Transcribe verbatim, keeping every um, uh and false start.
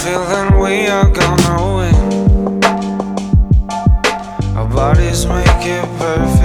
feeling we are gonna win. Our bodies make it perfect.